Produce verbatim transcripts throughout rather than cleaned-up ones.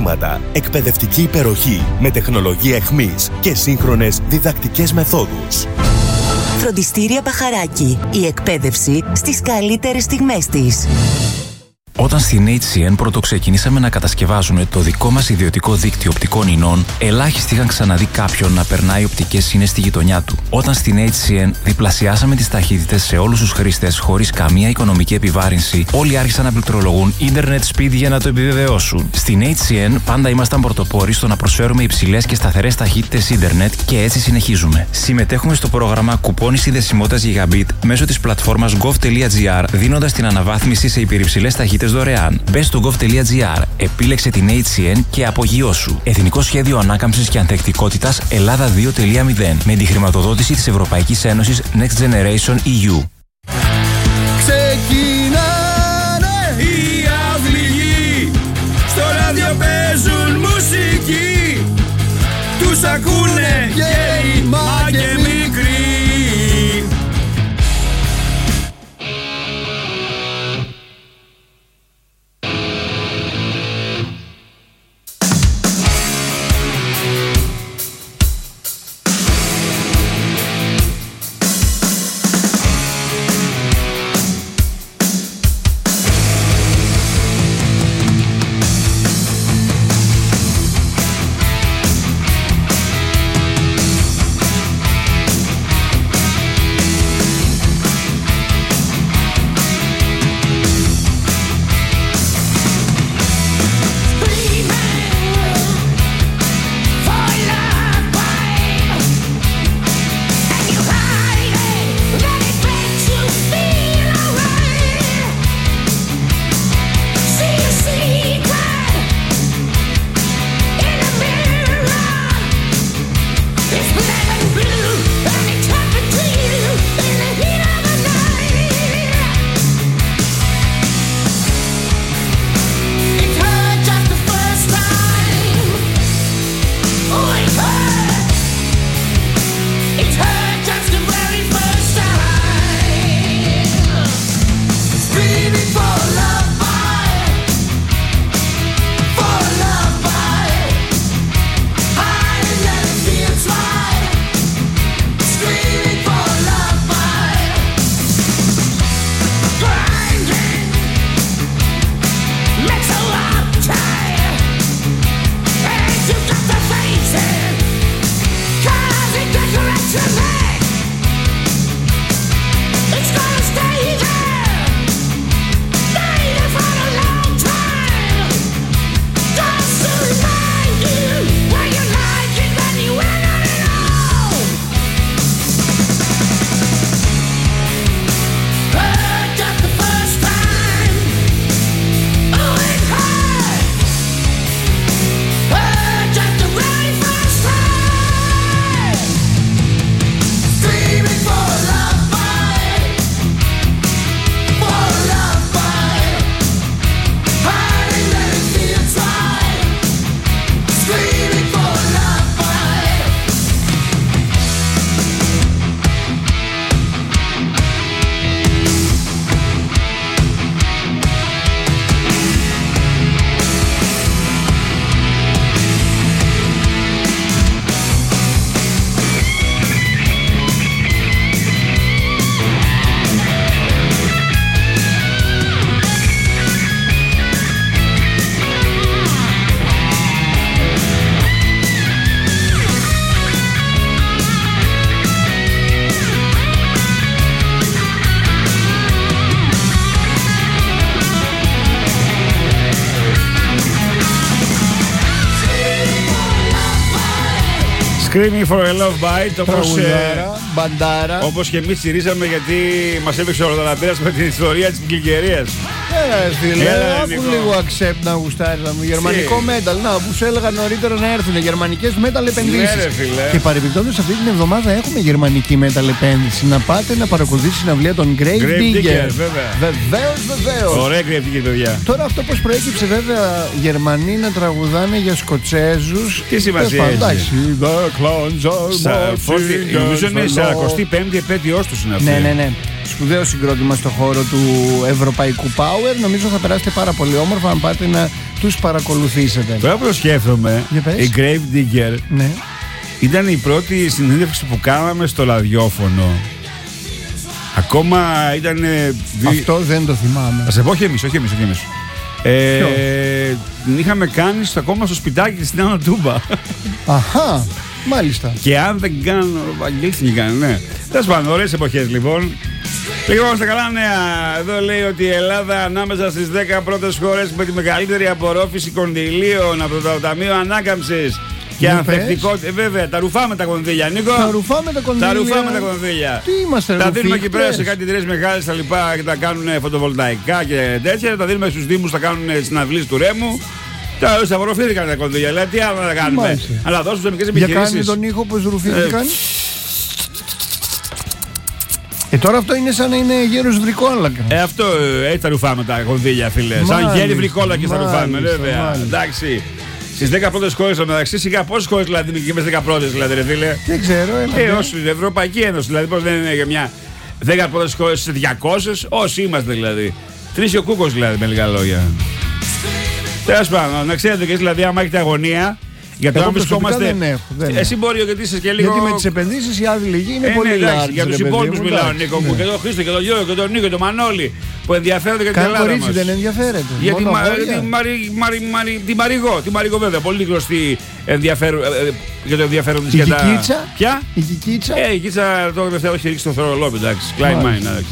μαθήματα, εκπαιδευτική υπεροχή με τεχνολογία αιχμής και σύγχρονες διδακτικές μεθόδους. Φροντιστήρια Μπαχαράκι. Η εκπαίδευση στις καλύτερες στιγμές της. Όταν στην έιτς σι εν πρωτοξεκινήσαμε να κατασκευάζουμε το δικό μας ιδιωτικό δίκτυο οπτικών ινών, ελάχιστοι είχαν ξαναδεί κάποιον να περνάει οπτικές ίνες στη γειτονιά του. Όταν στην έιτς σι εν διπλασιάσαμε τις ταχύτητες σε όλους τους χρήστες χωρίς καμία οικονομική επιβάρυνση, όλοι άρχισαν να πληκτρολογούν ίντερνετ speed για να το επιβεβαιώσουν. Στην έιτς σι εν πάντα ήμασταν πρωτοπόροι στο να προσφέρουμε υψηλές και σταθερές ταχύτητες ίντερνετ και έτσι συνεχίζουμε. Συμμετέχουμε στο πρόγραμμα κουπόνι συνδεσιμότητας Gigabit μέσω της πλατφόρμας gov.gr, δίνοντας την αναβάθμιση σε υπερυψηλές ταχύτητες δωρεάν. Μπες στο gov.gr, επίλεξε την έιτς σι εν και απογειώσου. Εθνικό Σχέδιο Ανάκαμψης και Ανθεκτικότητας Ελλάδα δύο κόμμα μηδέν με τη χρηματοδότηση της Ευρωπαϊκής Ένωσης Next Generation ι γιου. Ξεκινάνε οι αυληγοί, στο ράδιο παίζουν μουσική, τους ακούνε γέροι μα και μικροί. Screaming for a Love Bite, όπως, ε, μπαντάρα. όπως και εμείς στηρίζαμε, γιατί μας έπαιξε ο Ροδαλαμπέρας με την ιστορία της Πικλικερίας. Έλα φίλε, άκου λίγο accept να γουστάραμε. Γερμανικό metal, να που σου έλεγα νωρίτερα να έρθουν γερμανικές metal επενδύσεις. Ναι, ρε, φίλε. Και παρεμπιπτόντως αυτή την εβδομάδα έχουμε γερμανική metal επένδυση. Να πάτε να παρακολουθήσει την αυλία των Grave Digger. Βεβαίως, βεβαίως. Ωραία Grave Digger, παιδιά. Τώρα αυτό πως προέκυψε, βέβαια, Γερμανοί να τραγουδάνε για Σκοτσέζους. Τι σημασία έχει? Νομίζω είναι η σαρακοστή πέμπτη επέτειός τους είναι αυτή. Ναι, ναι, ναι. Σπουδαίο συγκρότημα στο χώρο του ευρωπαϊκού power. Νομίζω θα περάσετε πάρα πολύ όμορφα αν πάτε να τους παρακολουθήσετε. Τώρα που το σκέφτομαι, η Grave Digger ναι. ήταν η πρώτη συνέντευξη που κάναμε στο ραδιόφωνο. Ακόμα ήταν. Δι... Αυτό δεν το θυμάμαι. Θα σε πω, όχι εμείς, όχι εμείς, όχι εμείς. Ε, την είχαμε κάνει στο, ακόμα στο σπιτάκι της στην Άνω Τούμπα. Αχα, μάλιστα. Και αν δεν κάνω, Βαγγέλης την κάνει, ναι. Τέλος πάντων, ωραίες εποχές λοιπόν. Λοιπόν, στα καλά νέα. Εδώ λέει ότι η Ελλάδα ανάμεσα στις δέκα πρώτες χώρες με τη μεγαλύτερη απορρόφηση κονδυλίων από το Ταμείο Ανάκαμψης και ανθεκτικότητα. Ε, βέβαια, τα ρουφάμε τα κονδύλια, Νίκο. Τα ρουφάμε τα κονδύλια. Τα ρουφάμε τα κονδύλια. Τι είμαστε, τα δίνουμε εκεί πέρα σε κάτι εταιρείες μεγάλες τα λοιπά και τα κάνουν φωτοβολταϊκά και τέτοια. Τα δίνουμε στους Δήμους, τα κάνουν συναυλίες του Ρέμου. Τα απορροφήθηκαν τα κονδύλια. Δηλαδή, τι άλλο να τα κάνουμε. Αλλά δώσουν σε μικρές επιχειρήσεις. Για κάνει τον ήχο πως ρουφήθηκαν. Ε, Ε, τώρα αυτό είναι σαν να είναι γέρος βρικόλακα. Ε, αυτό έτσι τα ρουφάμε τα κονδύλια, φίλε. Μάλιστα, σαν γέροι βρικόλακες τα ρουφάμε, βέβαια. Μάλιστα. Εντάξει. Στις δέκα πρώτες χώρες στο μεταξύ, σιγά πόσες χώρες δηλαδή είναι και με δέκα πρώτες, δηλαδή, ρε φίλε. Δεν ξέρω, ένα. Ε, ως Ευρωπαϊκή Ένωση, δηλαδή, πώς δεν είναι για μια δέκα πρώτες χώρες σε διακόσιες, όσοι είμαστε δηλαδή. Τρεις και ο Κούκος, δηλαδή, με λίγα λόγια. Τέλος πάντων, να ξέρετε και δηλαδή, άμα έχετε αγωνία. Για το να βρισκόμαστε. Δεν έχω, δεν Εσύ μπορεί γιατί είσαι και λίγο. Γιατί με τις επενδύσεις η Άδη Λυγή είναι ε, πολύ εντάξει. Για τους υπόλοιπους μιλάω, Νίκο μου. Ναι. Και τον Χρήστο και τον Γιώργο και τον Νίκο και τον Μανώλη που ενδιαφέρονται για την Ελλάδα. Κανένα κορίτσι δεν ενδιαφέρεται. Για τη Μαριγό. Τη Μαριγό, βέβαια. Πολύ γνωστή ενδιαφέρον, για το ενδιαφέρον της. Η Κικίτσα. Ποια? Η Κικίτσα. Ε, η Κικίτσα το τελευταίο έχει ρίξει το θερολόπι, εντάξει. Klein Mine, εντάξει.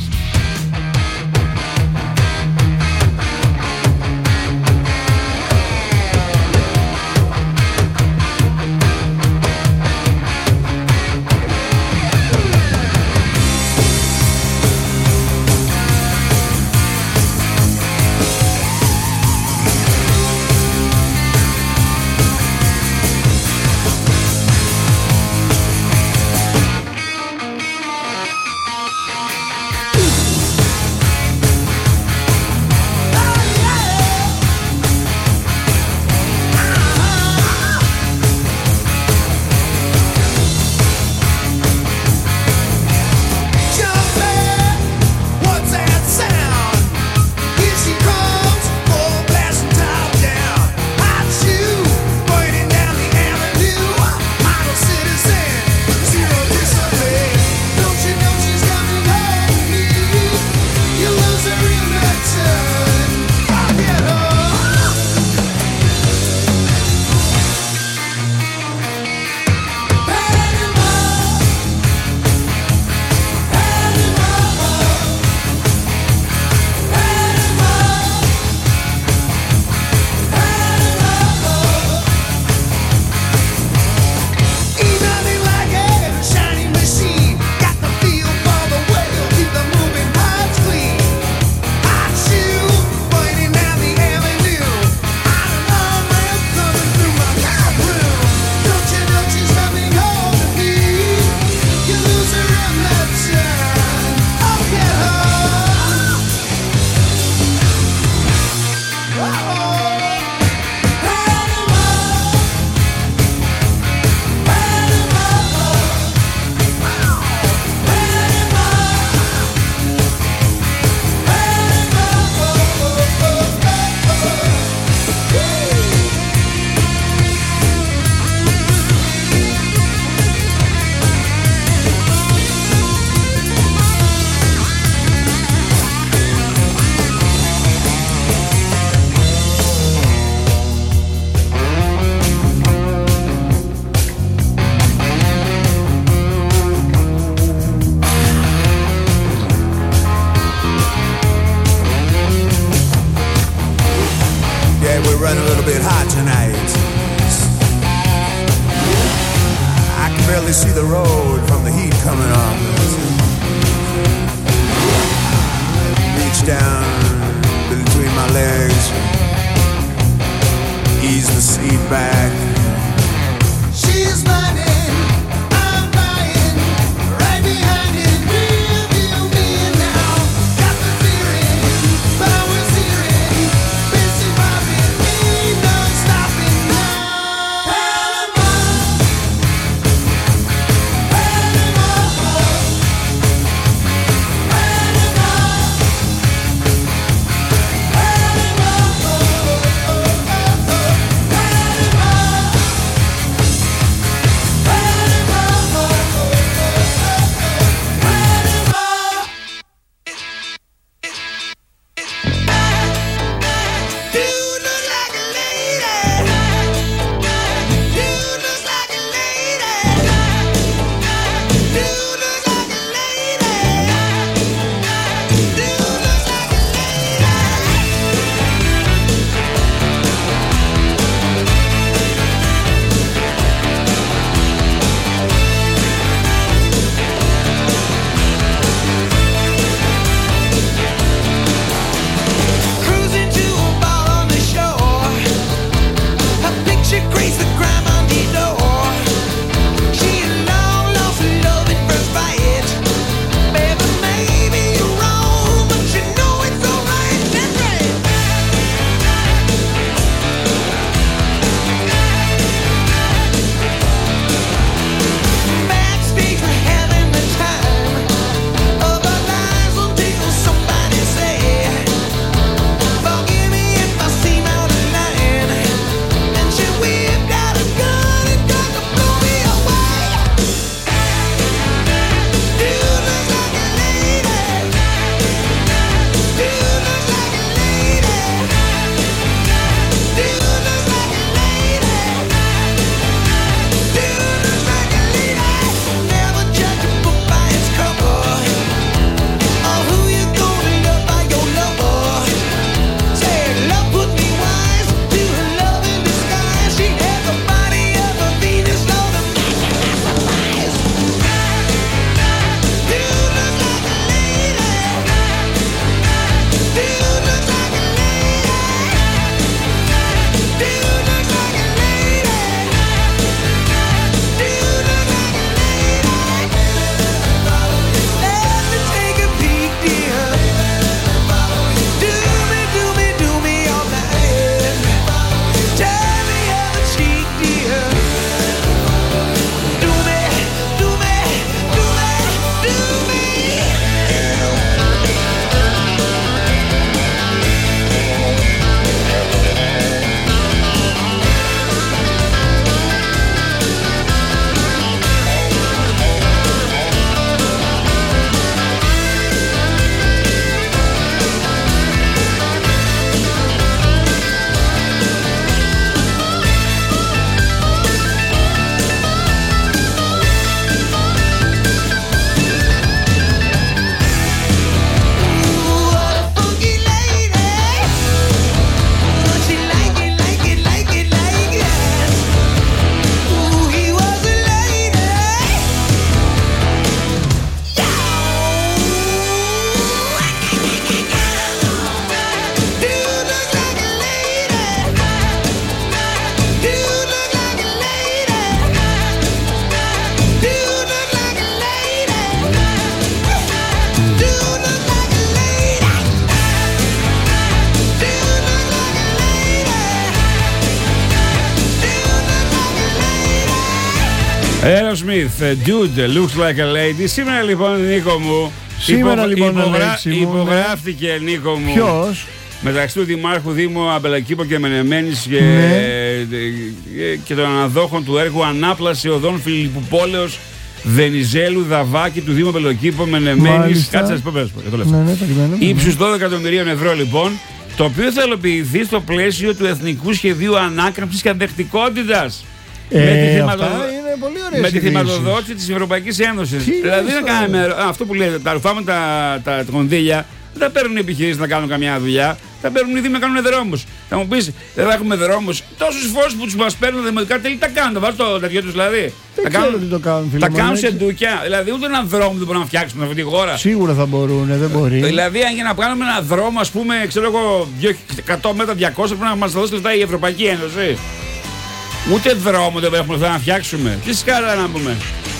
Aerosmith, Dude, looks like a lady. Σήμερα λοιπόν, Νίκο μου, Σήμερα υπο... λοιπόν, υπογρα... Αλέξη μου, υπογράφτηκε, ναι. Νίκο μου. Ποιος? Μεταξύ του Δημάρχου Δήμου Αμπελακήπο και Μενεμένης και... Ναι. και των αναδόχων του έργου Ανάπλαση οδών Φιλιππουπόλεως Βενιζέλου Δαβάκη του Δήμου Αμπελακήπο Μενεμένης. Κάτσε να σου πω, το λεφτό. Ναι, ναι, περιμένω. Ύψους δώδεκα εκατομμυρίων ευρώ λοιπόν, το οποίο θα υλοποιηθεί στο πλαίσιο του Εθνικού Σχεδίου Ανάκαμψης και Αντεκτικότητας. Ε, με τη, αυτά είναι πολύ ωραίες με τη ειδήσεις. χρηματοδότηση της Ευρωπαϊκής Ένωσης. Τι Δηλαδή είναι δεν κάνουμε αυτό που λέτε, τα ρουφάμε τα, τα κονδύλια, δεν τα παίρνουν οι επιχειρήσεις να κάνουν καμιά δουλειά, τα παίρνουν οι Δήμοι να κάνουν δρόμους. Θα μου πεις, δεν θα έχουμε δρόμους. Τόσους φόρους που τους μας παίρνουν δημοτικά τέλη τα κάνουν, τα βάζουν το τέτοιο τους δηλαδή. Δεν τα ξέρω κάνουν, τι το κάνουν, φίλε τα μου, κάνουν σε έτσι. ντουκιά. Δηλαδή ούτε έναν δρόμο δεν μπορούν να φτιάξουν αυτή τη χώρα. Σίγουρα θα μπορούν, δεν μπορεί. Δηλαδή, αν για να κάνουμε ένα δρόμο, ας πούμε, ξέρω εγώ, εκατό μέτρα, διακόσια, πρέπει να μας δώσει λεφτά η Ευρωπαϊκή Ένωση. Ούτε δρόμο δεν έχουμε λεφτά να φτιάξουμε. Τι σκάρα να πούμε.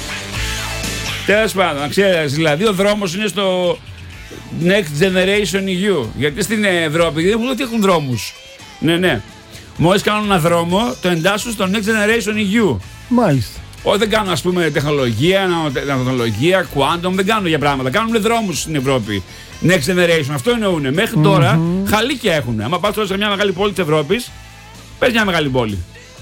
Τέλος πάντων, να ξέρεις, δηλαδή ο δρόμος είναι στο Next Generation ι γιου. Γιατί στην Ευρώπη δεν έχουν, ότι έχουν δρόμους. Ναι, ναι. Μόλις κάνουν ένα δρόμο, το εντάσσουν στο Next Generation ι γιου. Μάλιστα. Όχι, δεν κάνουν, ας πούμε, τεχνολογία, νανοτεχνολογία, quantum, δεν κάνουν για πράγματα. Κάνουν δρόμους στην Ευρώπη. Next Generation, αυτό εννοούνε. Μέχρι τώρα mm-hmm. χαλίκια έχουν. Άμα πας τώρα σε μια μεγάλη πόλη της Ευρώπης, πες μια μεγάλη πόλη.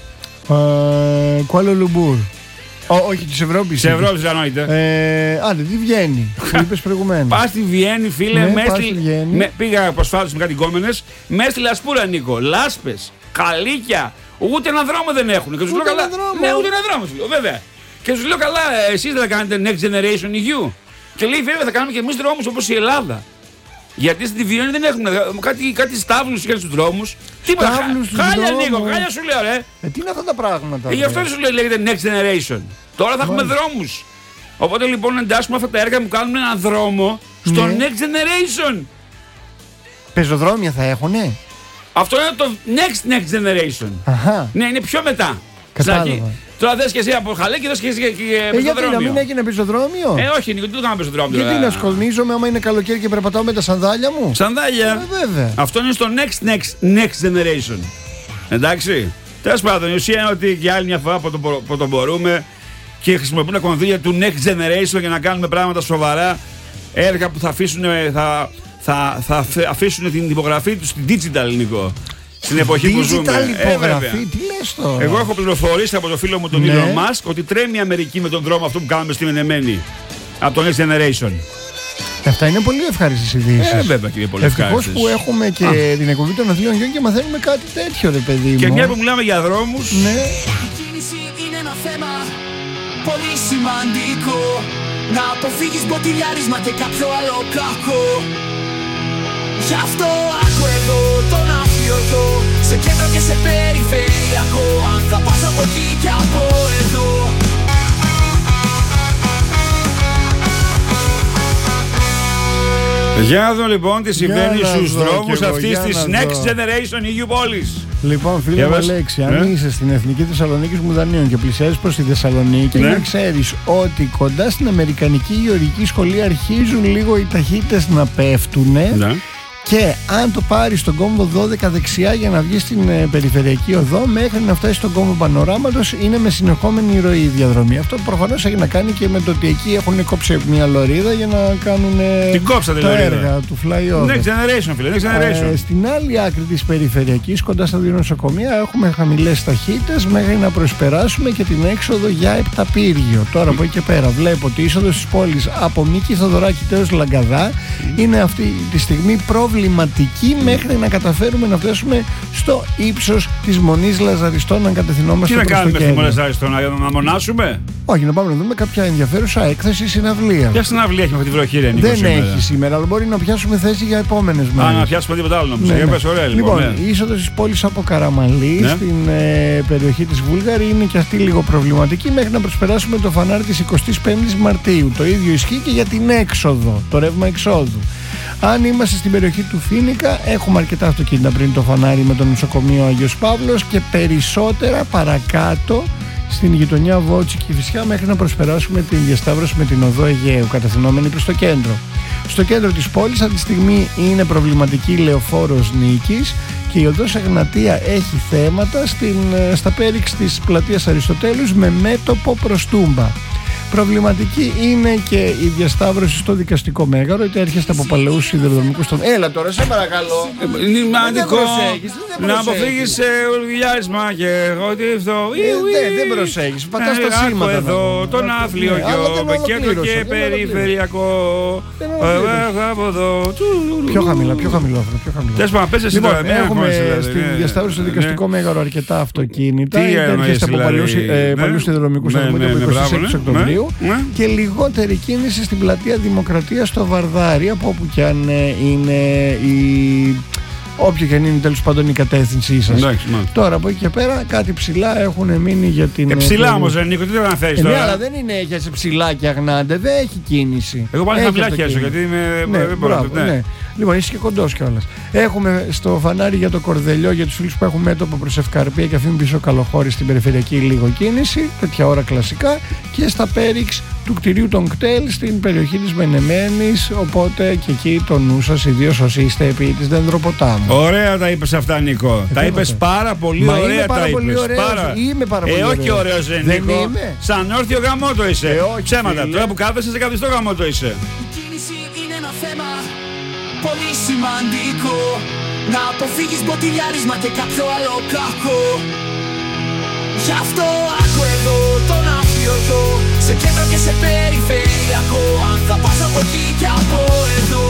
Κουάλα Λουμπούρ. Όχι της Ευρώπης. Της Ευρώπης, αν εννοείται. Άντε, τι βγαίνει. Που είπες προηγουμένως. Πας στη Βιέννη, φίλε. Ναι, με πας στη... στη Βιέννη. με... Πήγα προσφάτως με κάτι γκόμενες. Μέσα στη Λασπούρα, Νίκο. Λάσπες, χαλίκια. Ούτε έναν δρόμο δεν έχουν. Και τους λέω καλά. Δρόμο. Ναι, ούτε έναν δρόμο, σου λέω, βέβαια. Και τους λέω καλά, εσείς δεν θα κάνετε Next Generation ι γιου. Και λέει, βέβαια, θα κάνουμε και εμείς δρόμους όπως η Ελλάδα. Γιατί στη Βιέννη δεν έχουν κάτι, κάτι στάβλους και στους δρόμους. Τίποτα. Χάλια, Νίκο, χάλια σου λέω, ρε. Ε, τι είναι αυτά τα πράγματα. Ε, γι' αυτό σου λέει λέγεται Next Generation. Τώρα θα έχουμε δρόμους. Οπότε λοιπόν εντάσσουμε αυτά τα έργα που κάνουμε έναν δρόμο στο Ναι. Next Generation. Πεζοδρόμια θα έχουνε. Αυτό είναι το Next Next Generation. Αχα. Ναι, είναι πιο μετά. Κατάλαβα. Ζάκη. Τώρα δες και εσύ από χαλέ και δες και εσύ και Ε, γιατί να πεζοδρόμιο. μην έγινε πεζοδρόμιο. Ε, όχι, Νίκο, τι το κάνουμε πεζοδρόμιο. Γιατί να σκονίζομαι άμα είναι καλοκαίρι και περπατάω με τα σανδάλια μου. Σανδάλια. Ε, βέβαια. Αυτό είναι στο Next Next Next Generation. Εντάξει. Τέλος πάντων, η ουσία είναι ότι για άλλη μια φορά που το, που το μπορούμε και χρησιμοποιούν τα κονδύλια του Next Generation για να κάνουμε πράγματα σοβαρά. Έργα που θα αφήσουν, θα, θα, θα αφήσουν την υπογραφή του στην digital, Νίκο. Στην εποχή που ζούμε. Digital υπογραφή, Ε, τι λες τώρα. Εγώ έχω πληροφορήσει από τον φίλο μου τον Ναι. Elon Musk ότι τρέμει η Αμερική με τον δρόμο αυτό που κάνουμε στη Μενεμένη. Από το Next Generation. Αυτά είναι πολύ ευχάριστες ειδήσεις. Ε, βέβαια και είναι πολύ Ευτυχώς ευχάριστες. που έχουμε και Α. την εκπομπή των Αθλίων Γιών και μαθαίνουμε κάτι τέτοιο, ρε παιδί μου. Και μια που μιλάμε για δρόμους. Ναι. Η κίνηση είναι ένα θέμα πολύ σημαντικό. Να αποφύγεις μποτιλιάρισμα και κάποιο άλλο κακό. Γι' αυτό άκου εδώ τον αφιωτό, σε κέντρο και σε περιφερειακό. Αν θα πας από εκεί και από εδώ. Για να δω λοιπόν τι συμβαίνει να στους δω δρόμους κι εγώ, αυτής για της να Next δω. Generation ι γιου πόλης. Λοιπόν, φίλε Για μου πες. Αλέξη, αν Ναι. είσαι στην Εθνική Θεσσαλονίκη Μουδανίων και πλησιάζεις προς τη Θεσσαλονίκη, Ναι. να ξέρεις ότι κοντά στην Αμερικανική Γεωργική Σχολή αρχίζουν λίγο οι ταχύτητες να πέφτουνε. Ναι. Και αν το πάρεις στον κόμβο δώδεκα δεξιά για να βγεις στην ε, περιφερειακή οδό, μέχρι να φτάσεις στον κόμβο Πανοράματος, είναι με συνεχόμενη ροή η διαδρομή. Αυτό προφανώς έχει να κάνει και με το ότι εκεί έχουν κόψει μια λωρίδα για να κάνουν ε, Την κόψατε τα λωρίδα. έργα του flyover. Next Generation, φίλε, Next Generation. Ε, στην άλλη άκρη της περιφερειακής, κοντά στα δύο νοσοκομεία, έχουμε χαμηλές ταχύτητες μέχρι να προσπεράσουμε και την έξοδο για Επταπύργιο. Τώρα από εκεί και πέρα βλέπω ότι η είσοδος της πόλης από Μίκη Θοδωράκη έως Λαγκαδά είναι αυτή τη στιγμή προβληματική μέχρι να καταφέρουμε να φτάσουμε στο ύψος της Μονής Λαζαριστών, αν κατευθυνόμαστε Τι να προς το κάνουμε στη κέντρο. Μολεσάριστο, να, να μονάσουμε. Όχι, να πάμε να δούμε κάποια ενδιαφέρουσα έκθεση συναυλία. Ποια συναυλία έχει με αυτή τη βροχή, ρε Νίκο, Δεν σήμερα? έχει σήμερα, αλλά μπορεί να πιάσουμε θέση για επόμενες Α, μέρες. να πιάσουμε τίποτα άλλο νομίζω. Ναι, Για ναι. πες, ωραία Λοιπόν, λοιπόν. ναι. η είσοδος της πόλης από Καραμαλή Ναι. στην ε, περιοχή της Βούλγαρη είναι και αυτή λίγο προβληματική μέχρι να προσπεράσουμε το φανάρι της εικοστής πέμπτης Μαρτίου. Το ίδιο ισχύει και για την έξοδο, το ρεύμα εξόδου. Αν είμαστε στην περιοχή του Φίνικα, έχουμε αρκετά αυτοκίνητα πριν το φανάρι με το νοσοκομείο Άγιος Παύλος και περισσότερα παρακάτω στην γειτονιά Βότσι και Κηφισιά μέχρι να προσπεράσουμε την διασταύρωση με την οδό Αιγαίου κατευθυνόμενη προς το κέντρο. Στο κέντρο της πόλης αυτή τη στιγμή είναι προβληματική η Λεωφόρος Νίκης και η οδός Εγνατία έχει θέματα στην, στα πέριξ της πλατείας Αριστοτέλους με μέτωπο προς Τούμπα. Προβληματική είναι και η διασταύρωση στο δικαστικό μέγαρο, είτε έρχεστε από παλαιούς σιδηροδρομικούς των... Έλα τώρα, σε παρακαλώ. Είναι σημαντικό να αποφύγεις ουλγιάρισμα και εγώ τι αυτό. Δεν προσέχεις, πατάς τα σήματα. Εδώ τον Άφλιο και και περιφερειακό. Από εδώ. Πιο χαμηλά, πιο χαμηλό. Θες πάμε, πες εσύ τώρα. Έχουμε στη διασταύρωση στο δικαστικό μέγαρο αρκετά αυτοκίνητα, είτε έρχεστε από παλαιούς σιδηροδρομικούς των είκοσι έξι Οκτωβρίου. Ναι. Και λιγότερη κίνηση στην πλατεία Δημοκρατίας στο Βαρδάρι, από όπου και αν είναι η... όποια και αν είναι τέλος πάντων η κατεύθυνσή σας. Εντάξει, τώρα από εκεί και πέρα κάτι ψηλά έχουν μείνει για την... Ε, ψηλά όμως δεν Νίκο, τι δεν αναφέρεις ε, τώρα. Ναι, αλλά δεν είναι έχει ψηλά και αγνάντε, δεν έχει κίνηση. Εγώ πάλι χαμηλά χέσω γιατί είμαι... Ναι, δεν μπορώ, μπράβο, ναι. ναι. Λοιπόν, είσαι και κοντός κιόλας. Έχουμε στο φανάρι για το Κορδελιό, για τους φίλους που έχουν μέτωπο προς Ευκαρπία και αφήνουν πίσω Καλοχώρη στην περιφερειακή λίγο κίνηση, τέτοια ώρα κλασικά, και στα πέριξ του κτηρίου των κτέλ στην περιοχή της Μενεμένης, οπότε και εκεί το νου σας, ιδίως όσοι είστε επί της Δενδροποτάμου. Ωραία τα είπες αυτά, Νίκο. Ε, τα είπες πάρα πολύ Μα ωραία. Είμαι πάρα τα πολύ είπες. ωραίος. Πάρα... Είμαι πάρα πολύ ε, ωραίος. όχι ωραίος ρε Δεν Νίκο. είμαι. Σαν όρθιο γαμότο είσαι. Ε, όχι, ψέματα. φίλε. Τώρα που κάθεσαι σε καθιστό γαμότο είσαι. Η κίνηση είναι ένα θέμα πολύ σημαντικό. Να αποφύγεις μποτιλιάρισμα και κάποιο άλλο κακό. Γι' αυτό άκου εδώ τον αφιωτό, σε κέντρο και σε περιφερειακό. Αν θα πας από εκεί και από εδώ.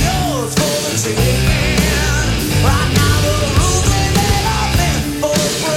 Right now the rules they let up in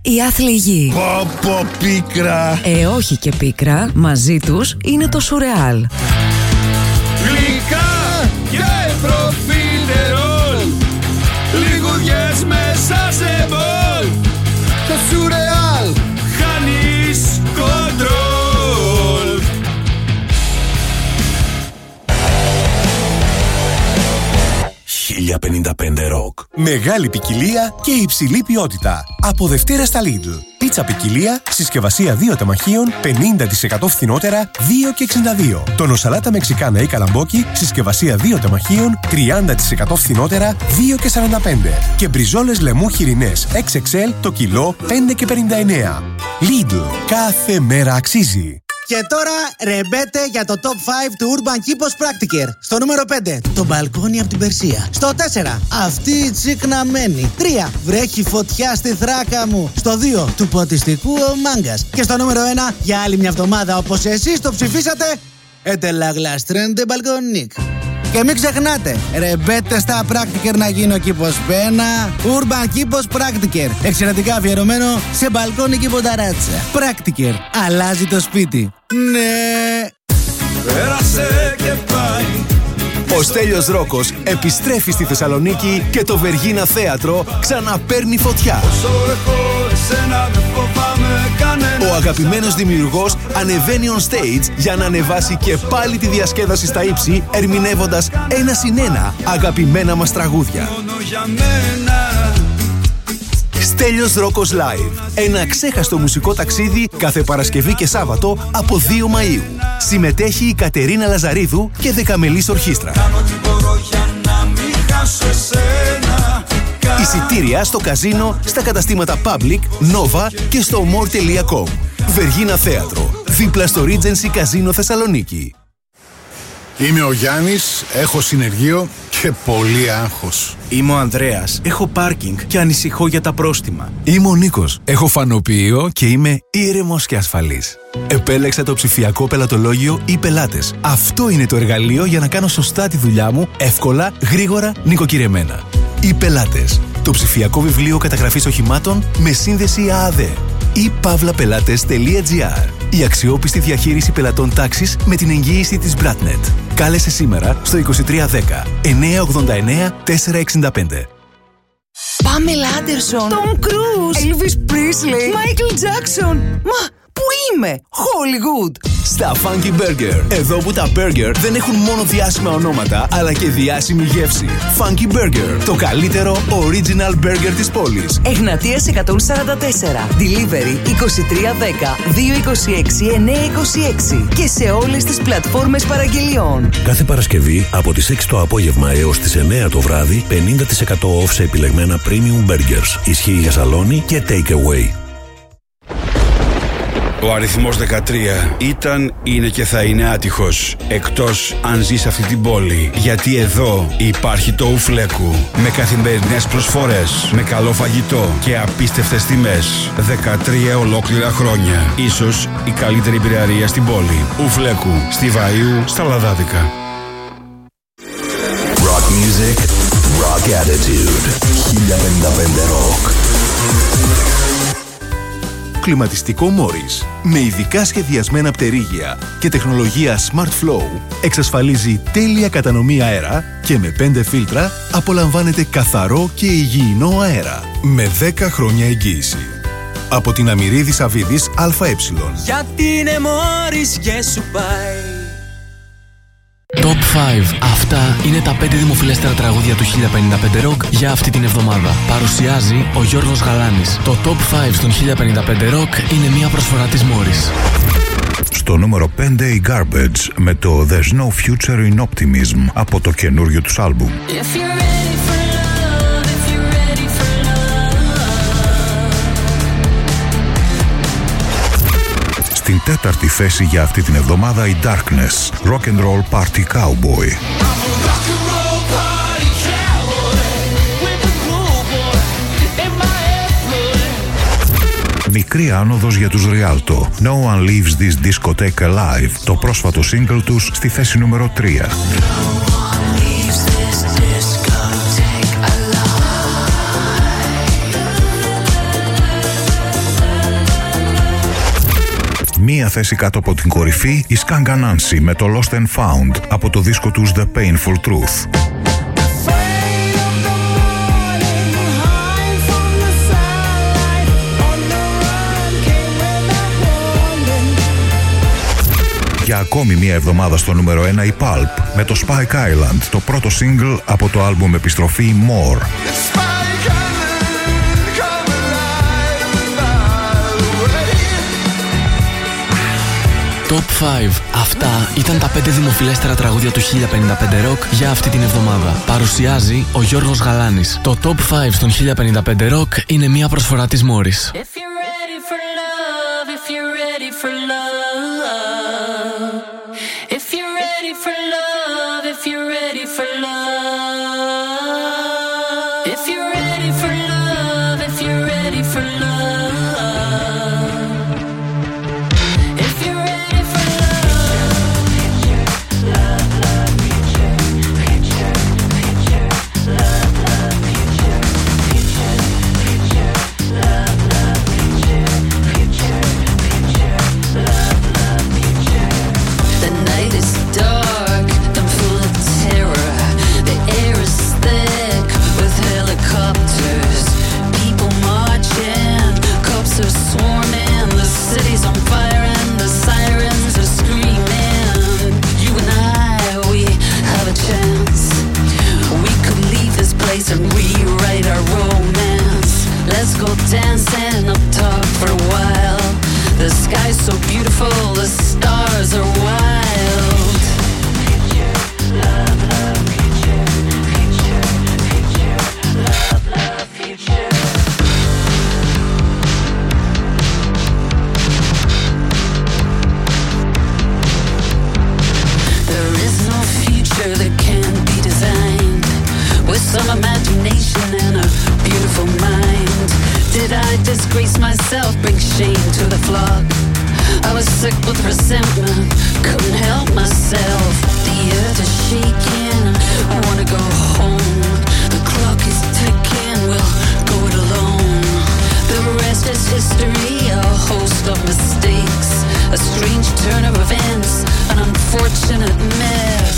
οι άθλοι γη. Πω πω πίκρα. Ε, όχι και πίκρα, μαζί τους είναι το Σουρεάλ. Γλυκά και προφίλτερολ, λιγουδιές μέσα σε μπολ. Το Σουρεάλ χάνεις κοντρόλ. χίλια πενήντα πέντε ροκ. Μεγάλη ποικιλία και υψηλή ποιότητα. Από Δευτέρα στα Lidl. Πίτσα ποικιλία, συσκευασία δύο τεμαχίων, πενήντα τοις εκατό φθηνότερα, δύο και εξήντα δύο. Τονοσαλάτα μεξικάνα ή καλαμπόκι, συσκευασία δύο τεμαχίων, τριάντα τοις εκατό φθηνότερα, δύο και σαράντα πέντε. Και μπριζόλες λεμού χοιρινές εξ εξ ελ το κιλό, πέντε και πενήντα εννέα. Lidl. Κάθε μέρα αξίζει. Και τώρα ρεμπέτε για το top πέντε του Urban Kipos Practiker. Στο νούμερο πέντε, το μπαλκόνι από την Περσία. Στο τέσσερα, αυτή η τσικναμένη. τρία, βρέχει φωτιά στη θράκα μου. Στο δύο, του ποτιστικού ο Μάγκας. Και στο νούμερο ένα, για άλλη μια εβδομάδα όπως εσείς το ψηφίσατε, ετελαγλαστρέντε μπαλκονίκ. Και μην ξεχνάτε, ρεμπέτε στα Practiker να γίνει ο κήπος πένα. Urban Kipos Practiker. Εξαιρετικά αφιερωμένο σε μπαλκόνι και πονταράτσα. Practiker. Αλλάζει το σπίτι. Ναι. Πέρασε και πάει. Ο Στέλιος Ρόκος επιστρέφει στη Θεσσαλονίκη και το Βεργίνα Θέατρο ξαναπαίρνει φωτιά. Ο αγαπημένος δημιουργός ανεβαίνει on stage για να ανεβάσει και πάλι τη διασκέδαση στα ύψη, ερμηνεύοντας ένα συν ένα αγαπημένα μας τραγούδια. Στέλιος Ρόκος Live. Ένα αξέχαστο μουσικό ταξίδι κάθε Παρασκευή και Σάββατο από δύο Μαΐου. Συμμετέχει η Κατερίνα Λαζαρίδου και δεκαμελής ορχήστρα. Εισιτήρια στο καζίνο, στα καταστήματα Public, Nova και στο more τελεία com. Βεργίνα Θέατρο. Δίπλα στο Regency Καζίνο Θεσσαλονίκη. Είμαι ο Γιάννης, έχω συνεργείο και πολύ άγχος. Είμαι ο Ανδρέας, έχω πάρκινγκ και ανησυχώ για τα πρόστιμα. Είμαι ο Νίκος, έχω φανοποιείο και είμαι ήρεμος και ασφαλής. Επέλεξα το ψηφιακό πελατολόγιο ή πελάτες. Αυτό είναι το εργαλείο για να κάνω σωστά τη δουλειά μου, εύκολα, γρήγορα, νοικοκυρεμένα. Οι πελάτες. Το ψηφιακό βιβλίο καταγραφής οχημάτων με σύνδεση ΑΑΔΕ. ή παύλαπελάτες τελεία τζι άρ. Η αξιόπιστη διαχείριση πελατών τάξης με την εγγύηση της Bratnet. Κάλεσε σήμερα στο είκοσι τρία δέκα εννιακόσια ογδόντα εννέα τετρακόσια εξήντα πέντε. Πάμελα Άντερσον, Τομ Κρούζ, Έλβις Πρίσλι, Μάικλ Τζάκσον. Μα, πού είμαι? Hollywood. Στα Funky Burger. Εδώ που τα burger δεν έχουν μόνο διάσημα ονόματα, αλλά και διάσημη γεύση. Funky Burger. Το καλύτερο original burger της πόλης. Εγνατίας εκατόν σαράντα τέσσερα. Delivery είκοσι τρία δέκα δύο είκοσι έξι εννιακόσια είκοσι έξι. Και σε όλες τις πλατφόρμες παραγγελιών. Κάθε Παρασκευή από τις έξι το απόγευμα έως τις εννέα το βράδυ, πενήντα τοις εκατό off σε επιλεγμένα premium burgers. Ισχύει για σαλόνι και take away. Ο αριθμός δεκατρία ήταν, είναι και θα είναι άτυχος. Εκτός αν ζει σε αυτή την πόλη. Γιατί εδώ υπάρχει το Ουφλέκου. Με καθημερινές προσφορές, με καλό φαγητό και απίστευτες τιμές. δεκατρία ολόκληρα χρόνια. Ίσως η καλύτερη πυραρία στην πόλη. Ουφλέκου, στη Βαΐου, στα Λαδάδικα. Rock music, rock attitude. χίλια πενήντα πέντε Rock. Κλιματιστικό Morris με ειδικά σχεδιασμένα πτερίγια και τεχνολογία Smart Flow εξασφαλίζει τέλεια κατανομή αέρα και με πέντε φίλτρα απολαμβάνετε καθαρό και υγιεινό αέρα με δέκα χρόνια εγγύηση. Από την Αμυρίδης Αβίδης ΑΕ. Γιατί είναι Morris και σου πάει. Top πέντε. Αυτά είναι τα πέντε δημοφιλέστερα τραγούδια του χίλια πενήντα πέντε Rock για αυτή την εβδομάδα. Παρουσιάζει ο Γιώργος Γαλάνης. Το Top πέντε στον χίλια πενήντα πέντε Rock είναι μια προσφορά της Morris. Στο νούμερο πέντε η Garbage με το There's No Future in Optimism από το καινούριο τους άλμπουμ. Στην τέταρτη θέση για αυτή την εβδομάδα η Darkness, Rock and Roll Party Cowboy. Μικρή άνοδος για τους Rialto, No One Leaves This Discotheque Alive, το πρόσφατο single τους στη θέση νούμερο τρία. Μία θέση κάτω από την κορυφή, η Skanga Nancy με το Lost and Found από το δίσκο τους The Painful Truth. Για ακόμη μία εβδομάδα στο νούμερο ένα η Pulp με το Spike Island, το πρώτο single από το άλμπουμ επιστροφή More. Top πέντε. Αυτά ήταν τα πέντε δημοφιλέστερα τραγούδια του χίλια πενήντα πέντε Rock για αυτή την εβδομάδα. Παρουσιάζει ο Γιώργος Γαλάνης. Το Top πέντε στον χίλια πενήντα πέντε Rock είναι μια προσφορά της Morris. And rewrite our romance. Let's go dancing up top for a while. The sky's so beautiful, the stars are wild. Love, love, future, future, future. Love, love, future. There is no future that can't be designed with some imagination and a beautiful mind. Did I disgrace myself, bring shame to the flock? I was sick with resentment, couldn't help myself. The earth is shaking, I wanna go home. The clock is ticking, we'll go it alone. The rest is history, a host of mistakes, a strange turn of events, an unfortunate mess.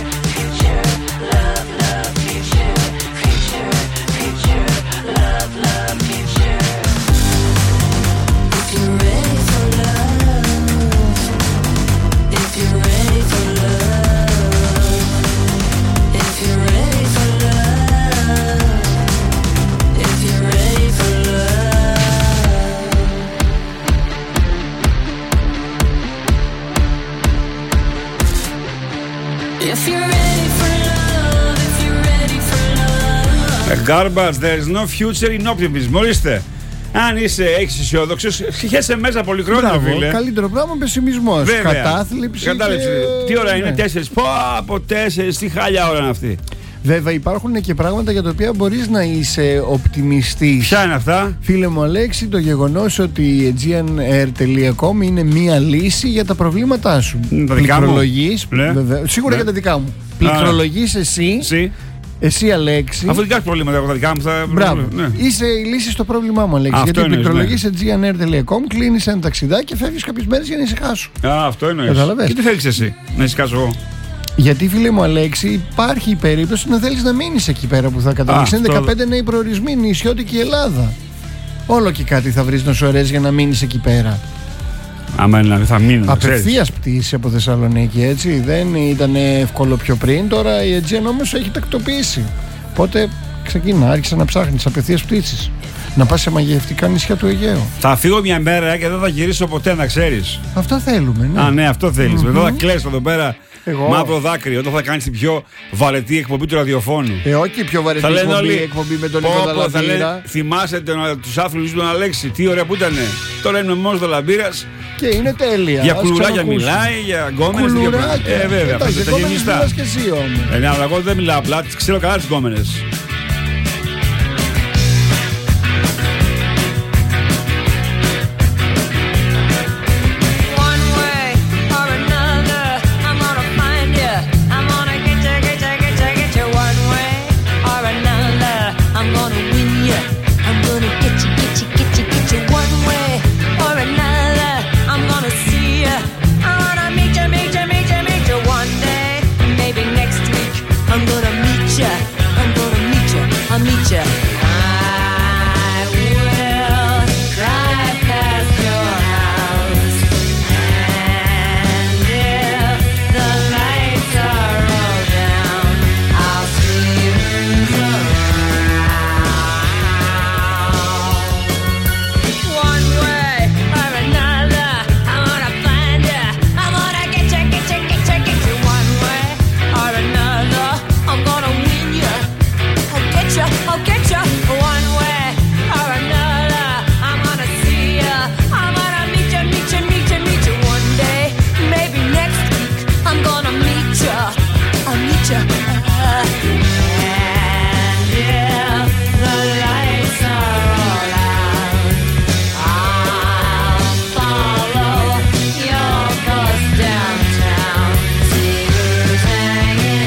Garbage, there is no future in optimism. Ορίστε. Αν είσαι, έχεις αισιόδοξος, χαίρεσαι μέσα πολυχρόνια, φίλε. Καλύτερο πράγμα, πεσημισμός. Κατάθλιψη. Κατάθλιψη. Και... Τι ώρα είναι, ναι. τέσσερις. Πω από τέσσερις, τι χάλια ώρα είναι αυτή. Βέβαια, υπάρχουν και πράγματα για τα οποία μπορείς να είσαι οπτιμιστής. Ποια είναι αυτά? Φίλε μου Αλέξη, το γεγονός ότι η Aegean Air τελεία com είναι μία λύση για τα προβλήματά σου. Τα δικά μου. Ναι. Βέβαια, σίγουρα ναι. Για τα δικά μου. Πληκτρολογείς εσύ. Εσύ. Εσύ, Αλέξη. Αφού δεν κάνεις προβλήματα από τα δικά μου, θα. Μπράβο. Ναι. Είσαι η λύση στο πρόβλημά μου, Αλέξη. Αυτό γιατί πληκτρολογείς ναι. Aegean Air τελεία com, κλείνεις ένα ταξιδάκι και φεύγεις κάποιες μέρες για να ησυχάσου. Α, αυτό εννοείς. Και τι θέλεις εσύ, να ησυχάσω εγώ? Γιατί, φίλε μου Αλέξη, υπάρχει η περίπτωση να θέλεις να μείνεις εκεί πέρα που θα καταλήξεις. Είναι δεκαπέντε νέοι προορισμοί, νησιώτικη Ελλάδα. Όλο και κάτι θα βρεις να σου αρέσει για να μείνεις εκεί πέρα. Άμα θα μείνω. Απευθείας πτήση από Θεσσαλονίκη, έτσι. Δεν ήταν εύκολο πιο πριν. Τώρα η Aegean όμως έχει τακτοποιήσει. Οπότε ξεκινά, άρχισε να ψάχνεις απευθείας πτήσεις. Να πας σε μαγευτικά νησιά του Αιγαίου. Θα φύγω μια μέρα και δεν θα γυρίσω ποτέ, να ξέρεις. Αυτό θέλουμε, ναι. Α, ναι, αυτό θέλεις. Mm-hmm. Μετά θα κλαις εδώ πέρα. Εγώ. Μαύρο δάκρυ, όταν θα κάνεις την πιο βαρετή εκπομπή του ραδιοφώνου. Ε, όχι η πιο βαρετή εκπομπή, όλοι... εκπομπή με τον Νίκο Δαλαμπύρα. Θυμάσαι τους άθλους του τον Αλέξη, τι ωραία που ήτανε. Τώρα είναι μόνος Δαλαμπύρας. Και είναι τέλεια. Για κουλουράκια μιλάει, για γκόμενες. Κουλουράκια. Ε, βέβαια, αυτά τα γενιστά. Και εσύ όμως. Ε, ναι, αλλά εγώ δεν μιλάω απλά, ξέρω καλά τις γκόμενες. I'm gonna see future. And yeah, the lights are all out. I'll follow your bus downtown. See who's hanging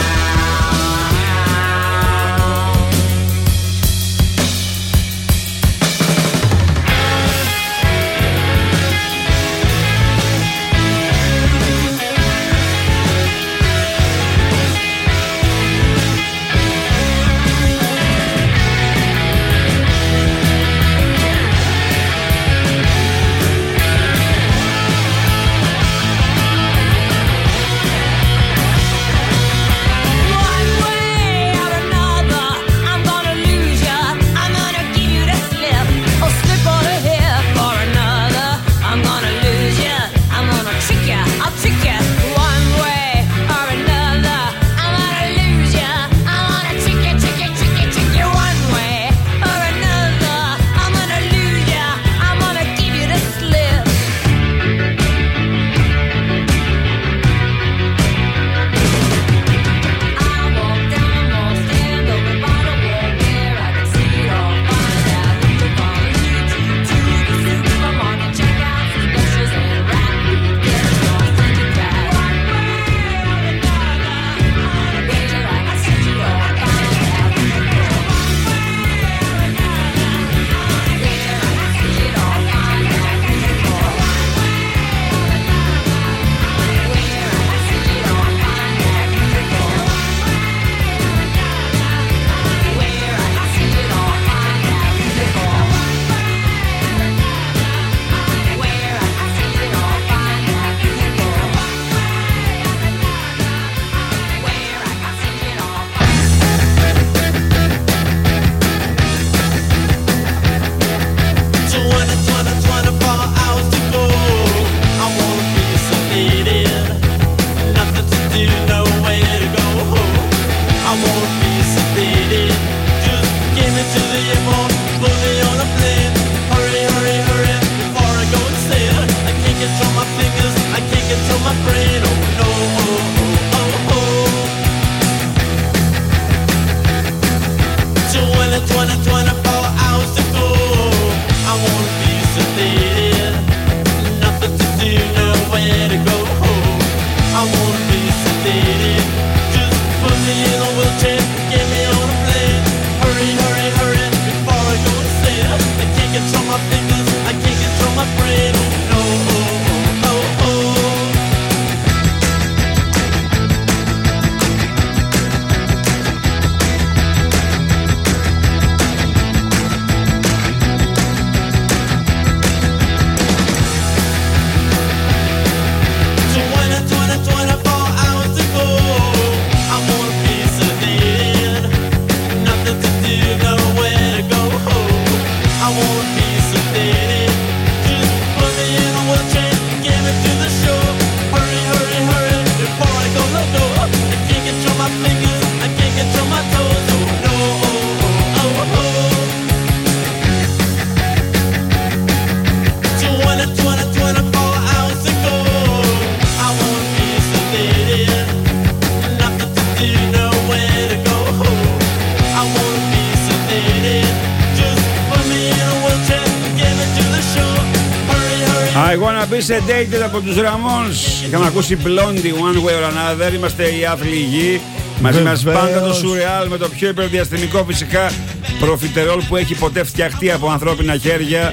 I wanna be sedated από τους Ramones. Είχαμε ακούσει Blondie, One Way or Another. Είμαστε οι άθλοι γη. Μαζί μας πάντα το Surreal με το πιο υπερδιαστημικό φυσικά προφιτερόλ που έχει ποτέ φτιαχτεί από ανθρώπινα χέρια.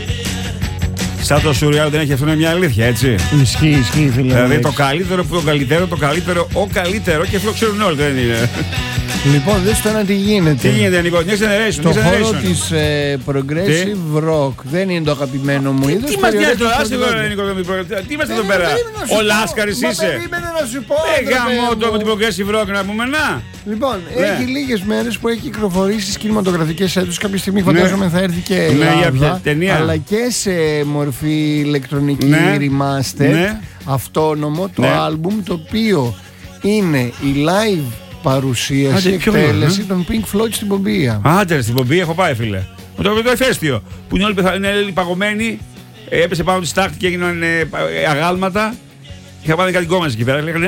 Σαν το Surreal δεν έχει, αυτό είναι μια αλήθεια, έτσι. Ισχύει, ισχύει, φίλε. Δηλαδή το καλύτερο που το καλύτερο, το καλύτερο, ο καλύτερο και αυτό το ξέρουν όλοι, δεν είναι. Λοιπόν, δες τώρα τι γίνεται. Τι γίνεται, Νίκο, Next Generation. Στο χώρο της ε, Progressive Rock. Δεν είναι το αγαπημένο μου είδος. Τι μας νοιάζει τώρα, άσε εδώ, Νίκο, τι είμαστε εδώ πέρα. Ο Λάσκαρης είσαι. Περίμενε να σου πω. Ε, γαμώ το με την Progressive Rock να πούμε, να. Λοιπόν, έχει λίγες μέρες που έχει κυκλοφορήσει στις κινηματογραφικές αίθουσες. Κάποια στιγμή φαντάζομαι θα έρθει και Ελλάδα, αλλά και σε μορφή ηλεκτρονική remaster, αυτόνομο, το άλμπουμ, το οποίο είναι η live παρουσίαση, εκτέλεση των Pink Floyd στην Πομπία. Άντε, στην Πομπία έχω πάει, φίλε. Με το, το ηφαίστειο. Που είναι όλοι, είναι όλοι παγωμένοι, έπεσε πάνω τη στάχτη και έγιναν ε, αγάλματα. Είχα πάει κάτι γκόμες εκεί πέρα. Λέγανε α,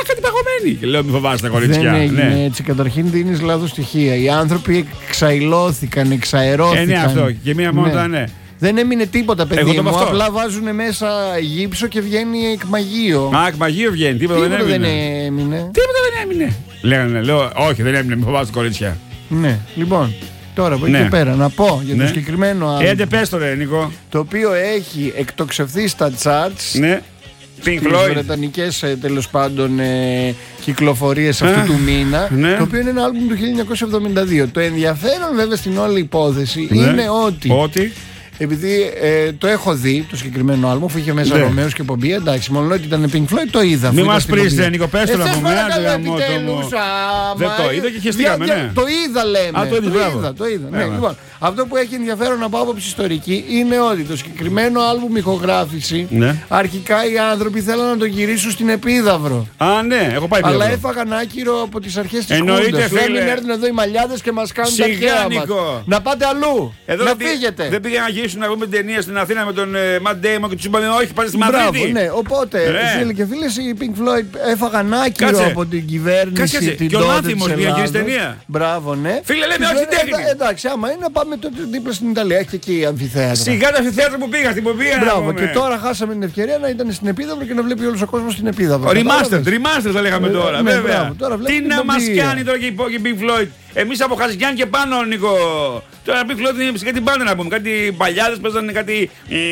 κάτι παγωμένη. Και λέω, μη φοβάσαι τα κορίτσια. Δεν έγινε ναι. έτσι. Καταρχήν δίνεις λάθος στοιχεία. Οι άνθρωποι εξαϊλώθηκαν, εξαερώθηκαν. Ε, ναι, αυτό. Και μία μόνο ήταν, ναι. Δεν έμεινε τίποτα, παιδί Εγώ μου. Απλά βάζουν μέσα γύψο και βγαίνει εκμαγείο. Α, εκμαγείο βγαίνει. Τίποτα, τίποτα δεν έμεινε. Δεν έμεινε. Τίποτα δεν έμεινε. Λέγανε, λέω, όχι, δεν έμεινε. Μη φοβάσαι τα κορίτσια. Ναι, λοιπόν. Τώρα από εκεί ναι. και πέρα να πω για ναι. το συγκεκριμένο άλμπομ. Έντε πες το ρε Νίκο. Το οποίο έχει εκτοξευθεί στα charts. Ναι. Στις βρετανικές τέλος πάντων ε, κυκλοφορίες αυτού του μήνα. Ναι. Το οποίο είναι ένα άλμπουμ του χίλια εννιακόσια εβδομήντα δύο. Το ενδιαφέρον βέβαια στην όλη υπόθεση ναι. είναι ότι, ότι... επειδή ε, το έχω δει το συγκεκριμένο άλμπουμ, που είχε μέσα ναι. Ρωμαίος και Πομπή, εντάξει, μόνο ότι ήταν Pink Floyd, το είδα. Μη μας πρίσετε Νίκο, πες το να πούμε. Δεν το είδα και χεστήκαμε, ναι. Το είδα λέμε. Α, το είδα, το είδα. Ναι, λοιπόν, αυτό που έχει ενδιαφέρον από άποψη ιστορική είναι ότι το συγκεκριμένο άλμπουμ ηχογράφηση, αρχικά οι άνθρωποι θέλαν να το γυρίσουν στην Επίδαυρο. Α, ναι, έχω πάει αλλά έφαγαν άκυρο από τις αρχές της Χούντας. Λένε μην έρθουν εδώ οι μαλλιάδες και μας κάνουν τα χέρια μας. Να πάτε αλλού, να φύγετε. Δεν πήγαν να γυρίσουν να βγούμε ταινία στην Αθήνα με τον Ματ Ντέιμον και τους είπαμε όχι, πάτε στη Μαδρίτη. Ναι, οπότε φίλοι και φίλες, οι Pink Floyd έφαγαν άκυρο από την κυβέρνηση. Και ο Λάνθιμος πήγαν γυρίσει ταινία. Μπράβο, ναι. Φίλε, λέμε όχι τέχνη. Εντάξει, άμα είναι να πάμε τότε δίπλα στην Ιταλία. Έχει και εκεί αμφιθέατρα. Σιγά τα αμφιθέατρα που πήγα, στην Πομπία. Μπράβο, και τώρα χάσαμε την ευκαιρία να ήταν στην Επίδαυρο και να βλέπει όλος ο κόσμος στην Επίδαυρο. Remastered, remastered θα λέγαμε τώρα. Βέβαια. Τι να μας κάνει τώρα και η Pink Floyd. Εμείς από Χαζικιάν και πάνω, Νίκο. Τώρα Pink Floyd είναι κάτι πάντα να πούμε. Κάτι παλιάδες παίζανε κάτι.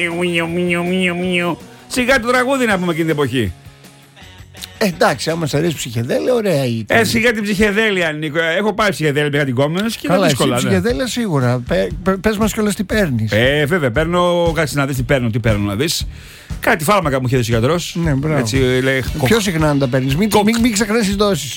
Σιγά το τραγούδι να πούμε εκείνη την εποχή. Ε, εντάξει, άμα σ' αρέσει ψυχεδέλεια, ωραία ήταν. Ε, σιγά την ψυχεδέλεια, Νίκο. Έχω πάει ψυχεδέλεια, πήγα την Κόμενος και καλά, είναι δύσκολα. Καλά, ψυχεδέλεια σίγουρα. Πε, πε, πες μας κιόλας τι παίρνεις. Ε, βέβαια, παίρνω. Κάτσε να δεις τι παίρνω, τι παίρνω να δεις. Κάτι φάρμακα μου είχε δώσει ο γιατρός. Ναι, μπράβο. Έτσι, λέει, πιο συχνά να τα παίρνεις. Μην, μην, μην ξεχνάς τις δόσεις.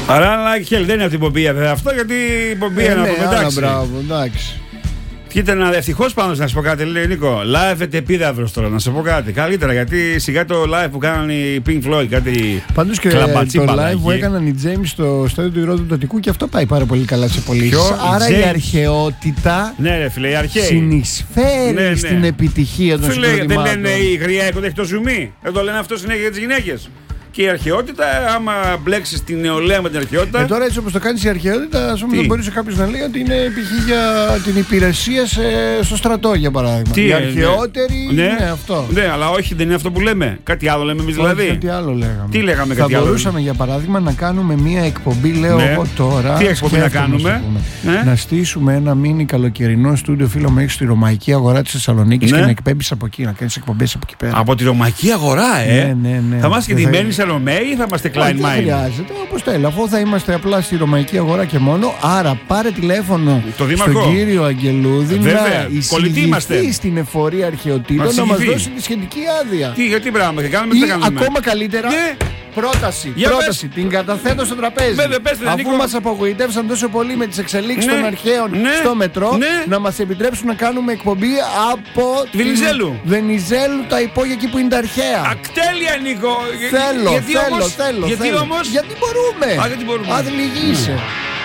Άρα, like hell, δεν είναι από την Πομπία βέβαια αυτό, γιατί η Πομπία είναι ναι, από εντάξει. Μπράβο, εντάξει. Κοίτα, ευτυχώς πάνω να σου πω κάτι, λέει Νίκο. Live ετεπίδαυρος τώρα, να σου πω κάτι. Καλύτερα, γιατί σιγά το live που κάνανε οι Pink Floyd, κάτι. Πάντως και το live που έκαναν οι James στο στάδιο του Ηρώδου του Αττικού και αυτό πάει πάρα πολύ καλά σε πωλήσεις. Άρα η αρχαιότητα ναι, ρε, φίλε, η αρχαίοι συνεισφέρει ναι, ναι. στην επιτυχία των συγκροτημάτων. Δεν λένε οι γριάικοι ότι έχει το ζουμί. Εδώ λένε αυτό συνέχεια για τις γυναίκες. Και η αρχαιότητα, άμα μπλέξεις την νεολαία με την αρχαιότητα. Ε, τώρα έτσι όπως το κάνεις η αρχαιότητα, ας πούμε, δεν μπορούσε κάποιος να λέει ότι είναι π.χ. για την υπηρεσία σε, στο στρατό, για παράδειγμα. Τι, η αρχαιότερη ναι. είναι αυτό. Ναι, αλλά όχι, δεν είναι αυτό που λέμε. Κάτι άλλο λέμε εμείς δηλαδή. Κάτι άλλο λέγαμε. Τι λέγαμε, θα κάτι άλλο. Θα μπορούσαμε για παράδειγμα να κάνουμε μία εκπομπή, λέω ναι. εγώ τώρα. Τι εκπομπή να κάνουμε. Ναι. Να στήσουμε ένα μίνι καλοκαιρινό στούντιο, φίλο μου, έχει στη Ρωμαϊκή Αγορά της Θεσσαλονίκης ναι. και να εκπέμπεις από εκεί, να κάνεις εκπομπές από εκεί πέρα. Από τη Ρωμαϊκή Αγορά, ε. Ναι, ναι, ναι. Θα είμαστε και ντυμένοι σε Ρωμαίοι ή θα είμαστε Klein Mind. Δεν χρειάζεται, όπως θέλω. Αφού θα είμαστε απλά στη Ρωμαϊκή Αγορά και μόνο. Άρα πάρε τηλέφωνο στον κύριο Αγγελούδη να εισηγηθεί στην εφορία αρχαιοτήτων να μας δώσει τη σχετική άδεια. Τι, γιατί πράγμα, και κάνουμε, ή τι κάνουμε. Ακόμα καλύτερα. Ναι. Πρόταση, Για πρόταση, την καταθέτω στο τραπέζι. Βέβαια, πες, αφού μας απογοητεύσαν τόσο πολύ με τις εξελίξεις ναι, των αρχαίων ναι, στο μετρό, ναι, να μας επιτρέψουν να κάνουμε εκπομπή από τη Βενιζέλου. Βενιζέλου, τα υπόγεια εκεί που είναι τα αρχαία. Ακτέλεια, Νίκο. Θέλω, γιατί θέλω, όμως, θέλω. Γιατί θέλω. όμως. Γιατί μπορούμε. Α, γιατί μπορούμε. Αδληγείσαι.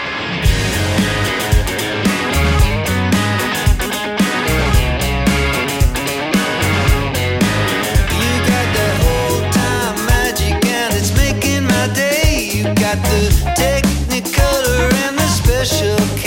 Got the Technicolor and the Special K.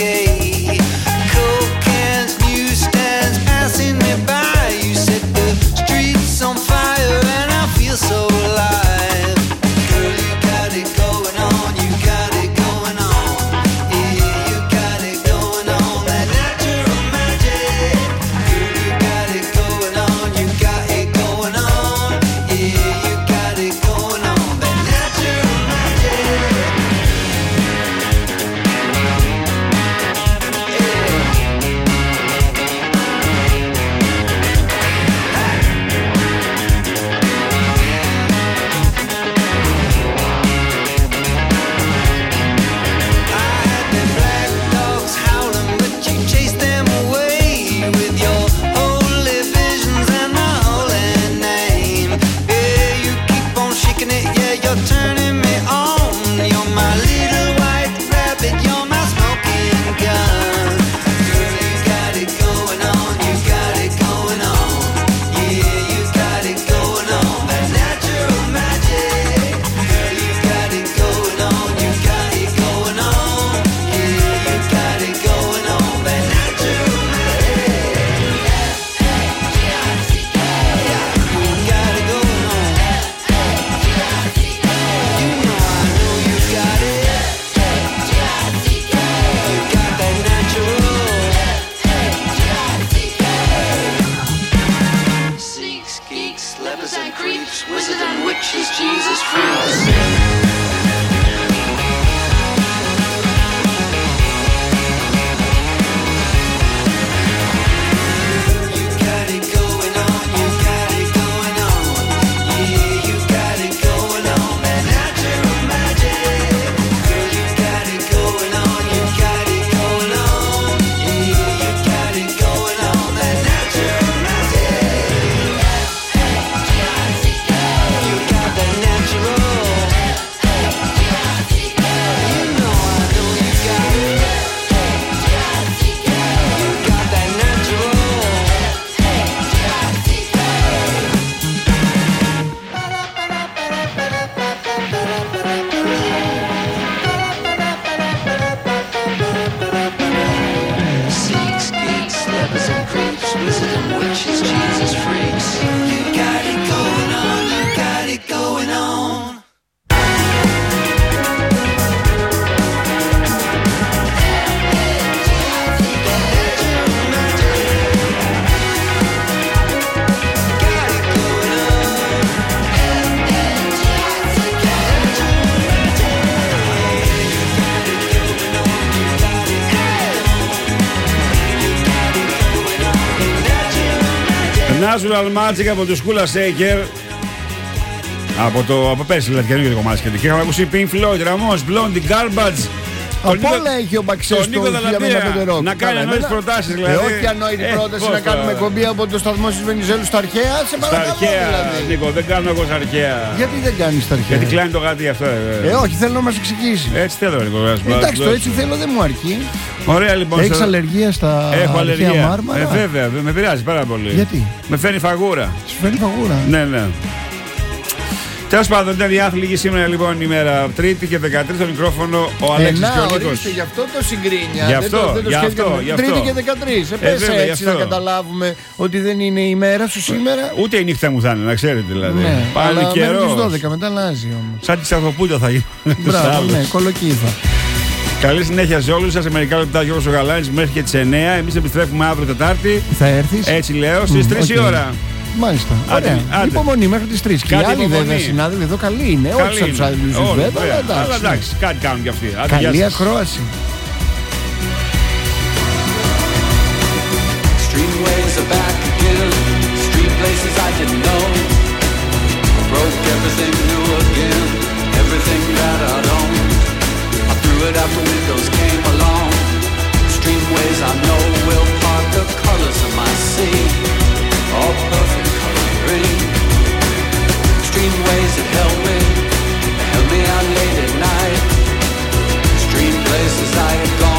Coke cans, newsstands passing me by. You set the streets on fire and I feel so alive. Girl, you got it going on, you got it going on. Yeah, you got it going on, that natural magic. Girl, you got it going on, you got it going on. Yeah, you got it going on, that natural magic. Natural Magic από το Σκούλα Σέικερ. Από, το, από πέρσι, δηλαδή, καινούργιο το κομμάτι σχετικά. Είχαμε ακούσει Pink Floyd, Ramos, Blondie, Garbage. Από όλα έχει ο Μπαξές του χίλια πενήντα πέντε Rock. Να κάνει ανόητες προτάσεις, δηλαδή. Ε, όχι ανόητη ε, πρόταση να κάνουμε εκπομπή από το σταθμό της Βενιζέλου στα αρχαία. Σε στα αρχαία, δηλαδή. Νίκο, δεν κάνω εγώ στα αρχαία. Γιατί δεν κάνεις στα αρχαία? Γιατί κλείνει το γάτι αυτό. Ε, ε όχι, θέλω να μας εξηγήσει. Έτσι θέλω, Νίκο. Εντάξει, το έτσι θέλω δεν μου αρκεί. Ωραία, λοιπόν. Έχεις στο... αλλεργία στα Έχω αρχαία αλλεργία. Μάρμαρα? Ε, βέβαια, με πειράζει πάρα πολύ. Γιατί? Με φέρνει φαγούρα. Σου φέρνει φαγούρα. Ναι, ναι. Τέλος πάντων, ήταν διάθλιγη σήμερα λοιπόν ημέρα Τρίτη και δεκατρείς στο μικρόφωνο ο Αλέξης ε, και ο Νίκος. Ορίστε, γι' αυτό το συγκρίνια. Γι' αυτό, δεν το, δεν το γι' αυτό, γι' αυτό. Τρίτη και δεκατρείς. Ε, πες ε, έτσι να καταλάβουμε ότι δεν είναι η μέρα σου σήμερα. Ούτε η νύχτα μου θα είναι, να ξέρετε δηλαδή. Ναι, πάλι αλλά καιρός. μέχρι τις δώδεκα μετά αλλάζει όμως. Σαν τη Σταθοπούλια θα γίνει. Μπράβο, ναι, κολοκύθα. Καλή συνέχεια σε όλους σας. Σε μερικά λεπτά Γιώργος ο Γαλάνης μέχρι και τις εννιά. Εμείς επιστρέφουμε αύριο Τετάρτη. Θα έρθεις? Έτσι λέω, στις τρεις η ώρα. Μάλιστα. Άντε, άντε. Υπομονή μέχρι τις τρεις. Και οι άλλοι βέβαια συνάδελφοι εδώ καλοί είναι. Καλή όχι σαν τους άλλους βέβαια. Αλλά εντάξει, κάτι κάνουν κι αυτοί. Καλή ακρόαση. Streetways are back again. Street places I didn't know. I broke everything new again. Everything that I'd owned. I threw it out the window.